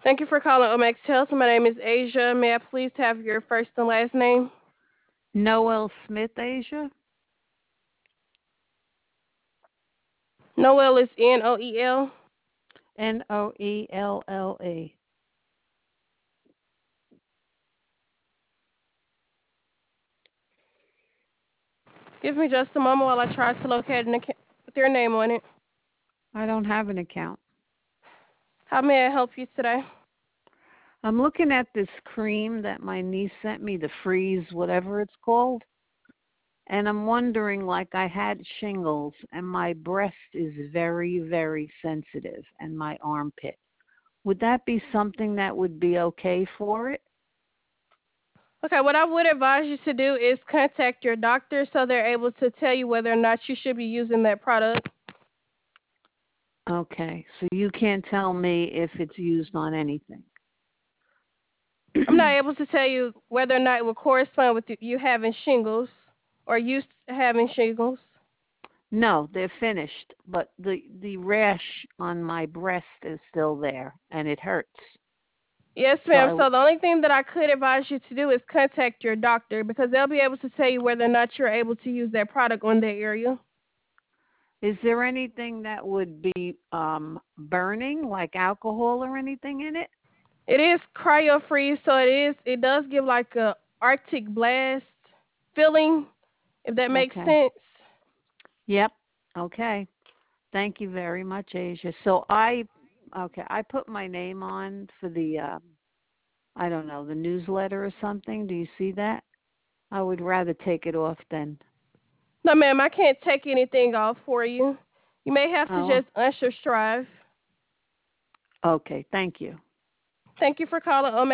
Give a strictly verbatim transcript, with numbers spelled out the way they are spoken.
Thank you for calling Omex Health. My name is Asia. May I please have your first and last name? Noel Smith, Asia. Noel is N O E L. N O E L L E. Give me just a moment while I try to locate an account with your name on it. I don't have an account. How may I help you today? I'm looking at this cream that my niece sent me, the freeze, whatever it's called. And I'm wondering, like, I had shingles, and my breast is very, very sensitive, and my armpit. Would that be something that would be okay for it? Okay, what I would advise you to do is contact your doctor so they're able to tell you whether or not you should be using that product. Okay, so you can't tell me if it's used on anything. I'm not able to tell you whether or not it will correspond with you having shingles or used to having shingles. No, they're finished, but the the rash on my breast is still there, and it hurts. Yes, So ma'am. I So the only thing that I could advise you to do is contact your doctor because they'll be able to tell you whether or not you're able to use that product on that area. Is there anything that would be um burning, like alcohol or anything in it? It is cryo freeze, so it is. It does give like a Arctic blast feeling, if that makes Okay. sense. Yep. Okay. Thank you very much, Asia. So I, okay, I put my name on for the, uh, I don't know, the newsletter or something. Do you see that? I would rather take it off than. No, ma'am, I can't take anything off for you. You may have to Oh, just unsubscribe. okay. Thank you. Thank you for calling Omega